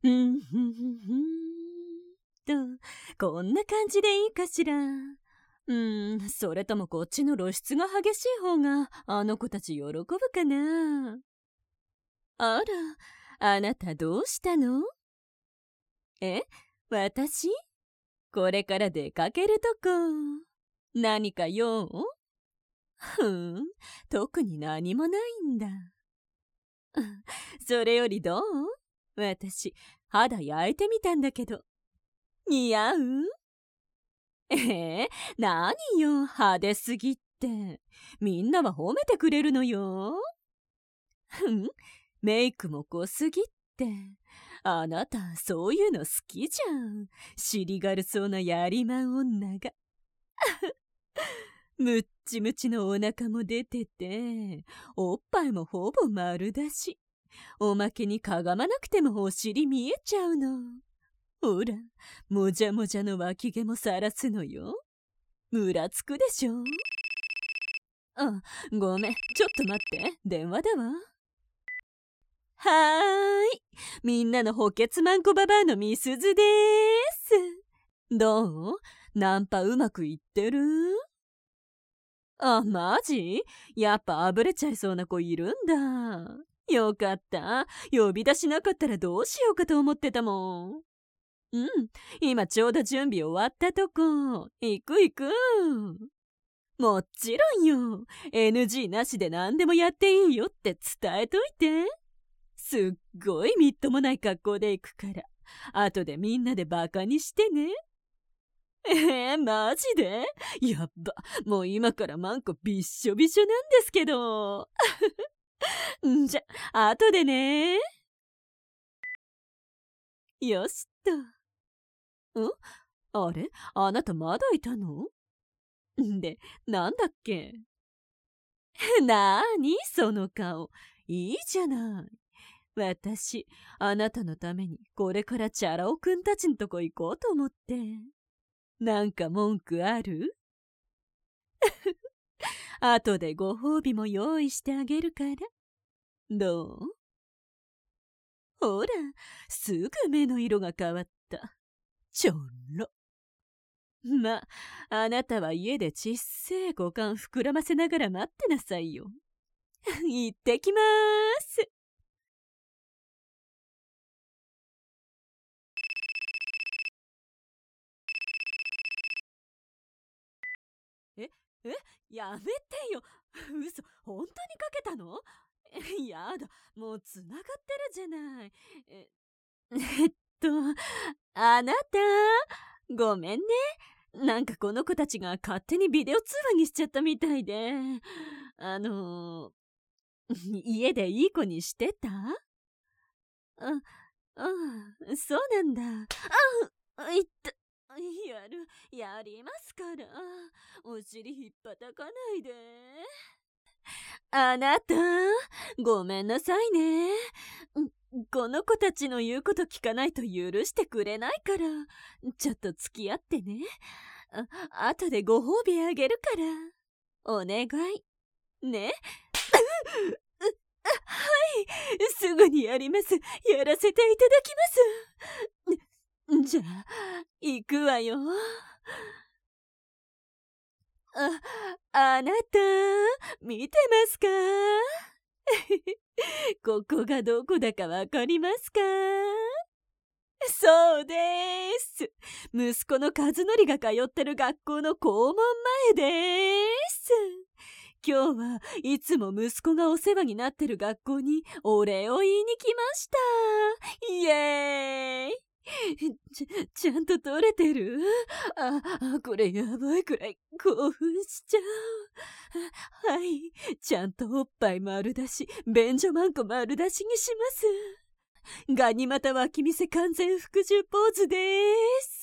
ふんふんふんふんと、こんな感じでいいかしら。それともこっちの露出が激しい方があの子たち喜ぶかな。あら、あなたどうしたの？え、私？これから出かけるとこ。何か用？特に何もないんだ。それよりどう？私、肌焼いてみたんだけど。似合う？何よ、派手すぎって。みんなは褒めてくれるのよ。メイクも濃すぎって。あなた、そういうの好きじゃん。尻軽そうなやりまん女が。むっちむちのお腹も出てて、おっぱいもほぼ丸だし、おまけにかがまなくてもお尻見えちゃうの。ほら、もじゃもじゃの脇毛もさらすのよ。ムラつくでしょ。あ、ごめん、ちょっと待って、電話だわ。はーい、みんなの補欠マンコババアのみすずでーす。どう？ナンパうまくいってる？あ、マジ？やっぱあぶれちゃいそうな子いるんだ。よかった。呼び出しなかったらどうしようかと思ってたもん。今ちょうど準備終わったとこ。行く行く。もちろんよ。NG なしで何でもやっていいよって伝えといて。すっごいみっともない格好で行くから。後でみんなでバカにしてね。マジで？やっば、もう今からマンコびっしょびしょなんですけど。じゃ、後でね。よしっと。あれ？あなたまだいたの？で、なんだっけ？なーにその顔。いいじゃない。私、あなたのためにこれからチャラ男くんたちんとこ行こうと思って。なんか文句ある？後でご褒美も用意してあげるから。どう？ほら、すぐ目の色が変わった。ちょろ。ま、あなたは家でちっせえ股間膨らませながら待ってなさいよ。行ってきまーす。え、やめてよ。嘘、本当にかけたの？やだ、もうつながってるじゃない。えっと、あなた、ごめんね。なんかこの子たちが勝手にビデオ通話にしちゃったみたいで。あの家でいい子にしてた？そうなんだ。いった。やりますから。お尻ひっぱたかないで。あなた、ごめんなさいね。この子たちの言うこと聞かないと許してくれないから、ちょっと付き合ってね。後でご褒美あげるから。お願い。ね。はい、すぐにやります。やらせていただきます。じゃあ、行くわよ。あなた、見てますか？ここがどこだかわかりますか？そうです。息子の和則が通ってる学校の校門前です。今日はいつも息子がお世話になってる学校にお礼を言いに来ました。イエーイ。ちゃんと撮れてる？これやばいくらい興奮しちゃう。はい、ちゃんとおっぱい丸出し、便所マンコ丸出しにします。ガニ股脇見せ完全服従ポーズです。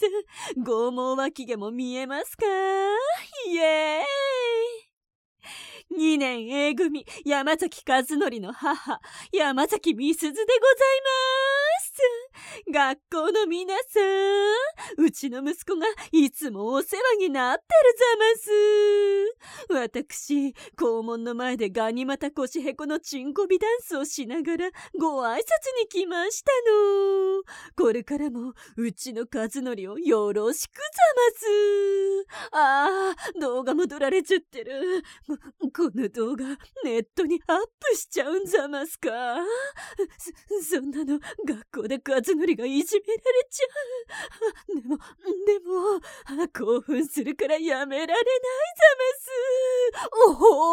剛毛脇毛も見えますか？イエーイ。2年 A 組山崎和則の母、山崎美鈴でございます。 学校の皆さん、うちの息子がいつもお世話になってるざます。私、校門の前でガニ股腰へこのチンコビダンスをしながらご挨拶に来ましたの。これからもうちの和則をよろしくざます。動画も撮られちゃってる。この動画ネットにアップしちゃうんざますか？そんなの学校で和則がいじめられちゃう。でも興奮するからやめられないざます。おほ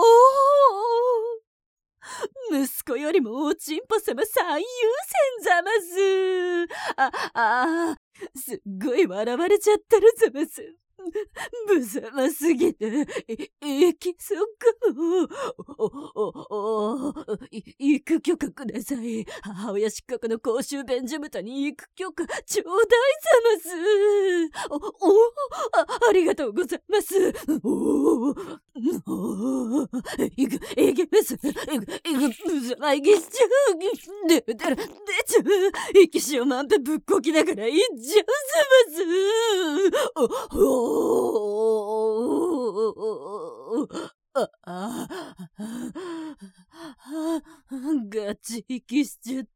ー、息子よりもおちんぽ様最優先ざます。すっごい笑われちゃってるざます。無様すぎて行きそうかも。行く許可ください。母親失格の公衆便所豚に行く許可ちょうだいざます。ありがとうございます。行きます。無様行きしちゃう。出ちゃう。息しをまんぺぶっこきながら行っちゃうざます。ガチ息しちゃった。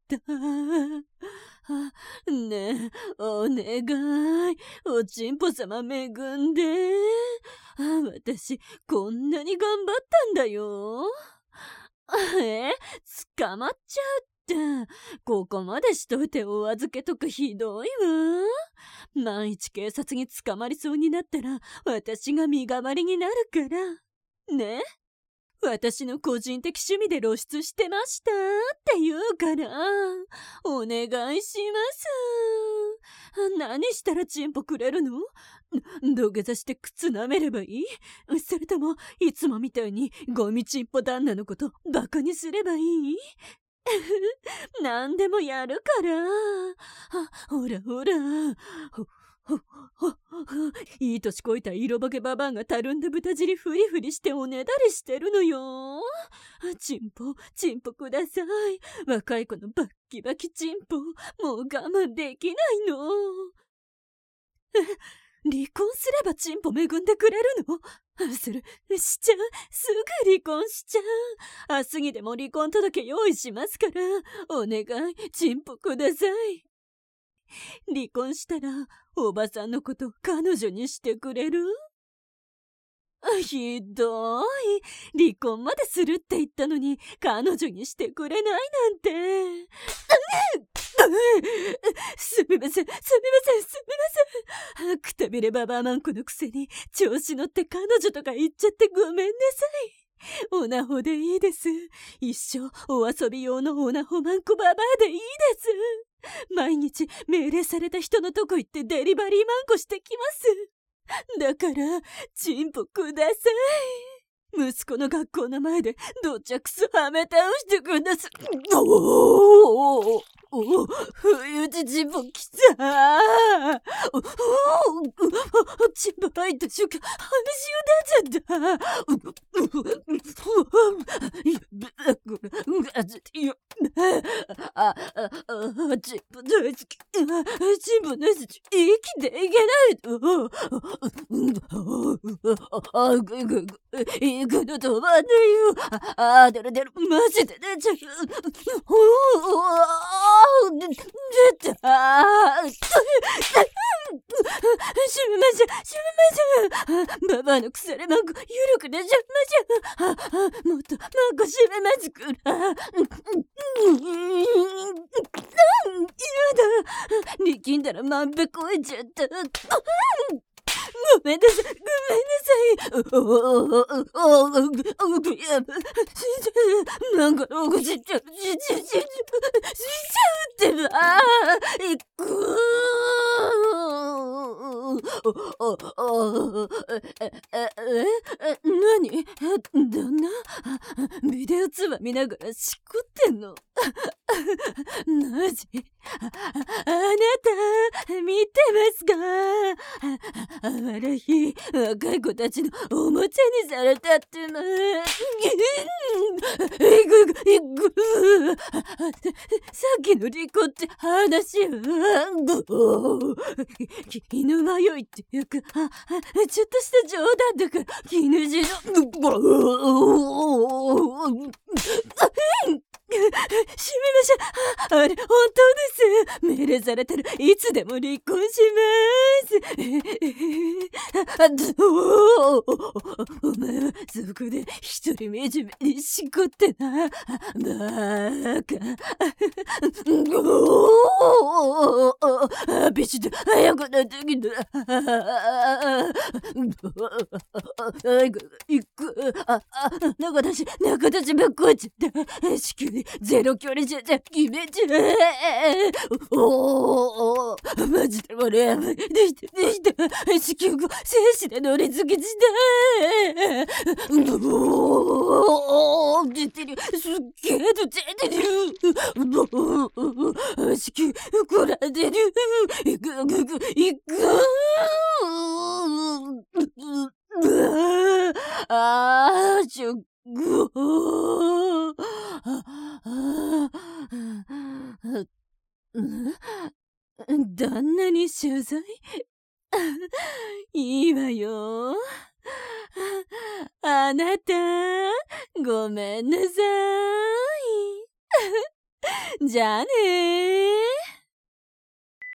ねえ、お願い、おちんぽ様恵んで。私こんなに頑張ったんだよ。捕まっちゃうって。ここまでしといてお預けとかひどいわ。万一警察に捕まりそうになったら私が身代わりになるからね。私の個人的趣味で露出してましたって言うからお願いします。何したらチンポくれるの？土下座して靴舐めればいい？それともいつもみたいにゴミチンポ旦那のことバカにすればいい？何でもやるから。ほらいい年こいた色ぼけババアがたるんだ豚尻フリフリしておねだりしてるのよ。チンポください。若い子のバッキバキチンポ、もう我慢できないの。離婚すればチンポ恵んでくれるの？しちゃう。すぐ離婚しちゃう。明日にでも離婚届用意しますから、お願い、チンポください。離婚したらおばさんのこと彼女にしてくれる？ひどい。離婚までするって言ったのに彼女にしてくれないなんて。すみません。くたびれババアマンコのくせに調子乗って彼女とか言っちゃってごめんなさい。オナホでいいです。一生お遊び用のオナホマンコババアでいいです。毎日命令された人のとこ行ってデリバリーマンコしてきます。だからチンポください。息子の学校の前でどちゃくそはめ倒してください。不意打ちチンポきた。チンポ入った瞬間話を出ちゃった。チンポ大好き。チンポなし息でいけないと。行くの止まんないよ。出る。マジで出ちゃう。出た。しめましょう。ババアの腐れマンコ、ゆるく出ちゃいましょう。もっとマンコしめますくら。やだ。力んだらまんべこえちゃった。ごめんなさい。なんかログしちゃうってば。何？旦那？ビデオ通話見ながらしこってんの？マジ？あなた見てますか？あらひ若い子たちのおもちゃにされたっての。さきのリコって話は、気の迷いっていうか、ちょっとした冗談だから、気のじの、しめましょう。あれ、本当です。命令されたらいつでも離婚します。お前はそこで一人惨めにしこってな。バカ。ビシッと早くなってきた。行く。中出しばっこっちゃった。至急にゼロ距離じゃ決めちゃおー、マジで俺やばい。できた。至急後、静止で乗り継ぎしたおー、出てる。すっげーと出てる。至急、こらえてる。行く。ショック。旦那に謝罪いいわよ。あなた、ごめんなさい。じゃあねー。